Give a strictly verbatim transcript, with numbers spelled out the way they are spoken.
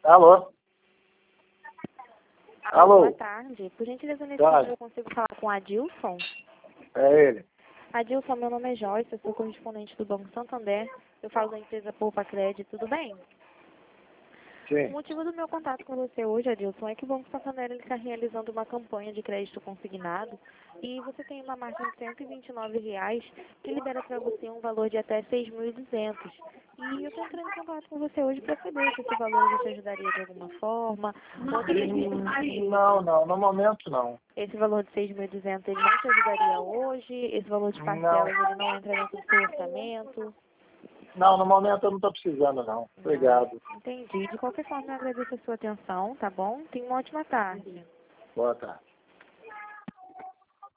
Alô? Alô? Boa tarde. Por gentileza, nesse Tarde. número eu consigo falar com a Adilson? É ele. Adilson, meu nome é Joyce, eu sou correspondente do Banco Santander. Eu falo da empresa Poupa Crédito, tudo bem? O Sim. motivo do meu contato com você hoje, Adilson, é que o Banco Santander está realizando uma campanha de crédito consignado e você tem uma margem de cento e vinte e nove reais que libera para você um valor de até seis mil e duzentos. E eu estou entrando em contato com você hoje para saber se esse valor já te ajudaria de alguma forma. Ou até mesmo Não, não, no momento não. esse valor de seis mil e duzentos ele não te ajudaria hoje, esse valor de Não. parcelas ele não entra dentro do seu orçamento. Não, no momento eu não estou precisando não. Obrigado. Não, entendi. De qualquer forma, eu agradeço a sua atenção, tá bom? Tenha uma ótima tarde. Boa tarde.